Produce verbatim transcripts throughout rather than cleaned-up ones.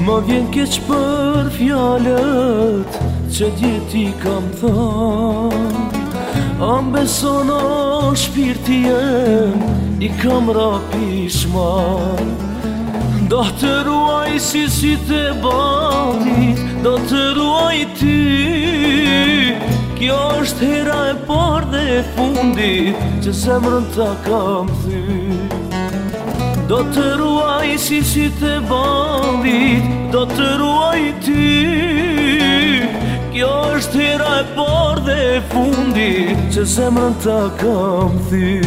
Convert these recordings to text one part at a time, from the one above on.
Më vjen keq për fjalët që djeti kam thënë. Am beson o shpirti jem, i kam rapishman. Do të ruaj si si të balit, do të ruaj ty. Kjo është hera e parë dhe e fundit që zemrën ta kam thy. Do të ruaj si si të balit, do të ruaj ty. Kjo është hera e parë dhe e fundit që zemrën ta kam thy.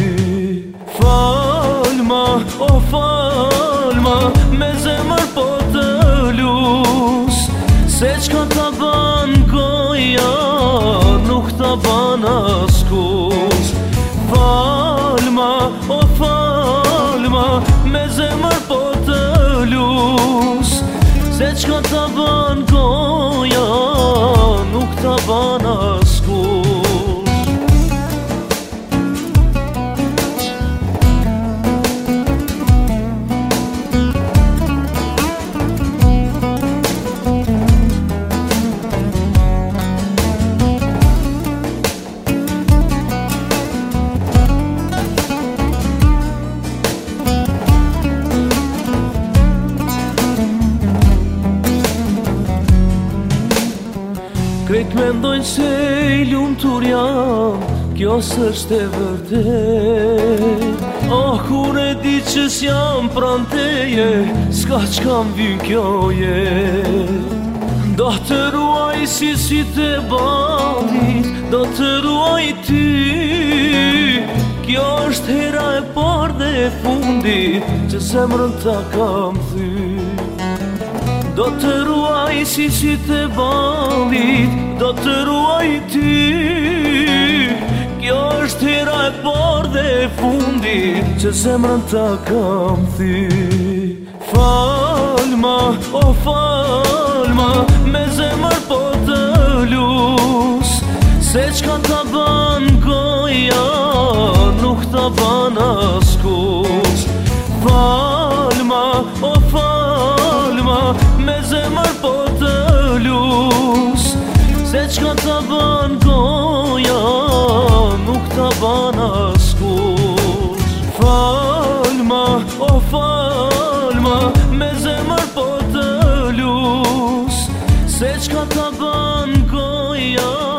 Falma, o falma, me zemër po të lus, se qka ta ban goja, nuk ta ban askus. Falma, o falma, me zemër po të lus, se qka ta ban goja, nuk ta ban askus. Krejt mendojnë se i lumtur jam, kjo s'është e vërtet. Oh, kur e di që s'jam pran teje, s'ka q'kam vyn kjo jet. Do të ruaj si si të balit, do të ruaj ty. Kjo është hera e parë dhe e fundit që zemrën ta kam thy. Do të ruaj si si të balit, do të ruaj ty. Kjo është hera e parë dhe e fundit që zemrën ta kam thy. Falma, o falma, me zemër po të lus, se qka ta ban goja, nuk ta ban askus. Falma, o falma, me zemër po të lus, se qka ta ban goja, nuk ta ban askus. Falma, o falma, me zemër po të lus, se qka ta ban goja,